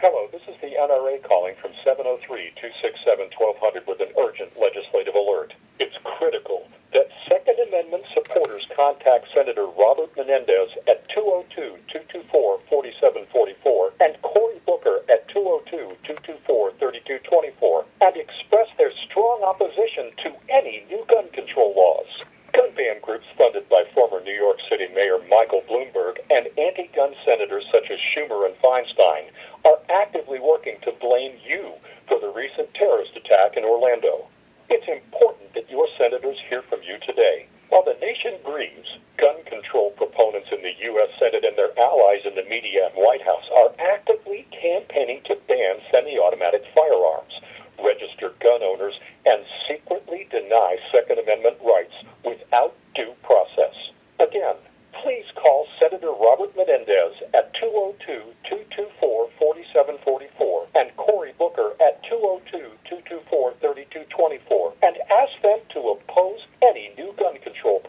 Hello, this is the NRA calling from 703-267-1200 with an urgent legislative alert. It's critical that Second Amendment supporters contact Senator Robert Menendez at 202-224-4744 and Cory Booker at 202-224-3224 and express their strong opposition to any new gun control laws. Gun ban groups funded by former New York City Mayor Michael Bloomberg and anti-gun senators such as Schumer and Feinstein are actively working to blame you for the recent terrorist attack in Orlando. It's important that your senators hear from you today. While the nation grieves, gun control proponents in the U.S. Senate and their allies in the media and White House are actively campaigning to ban semi-automatic firearms.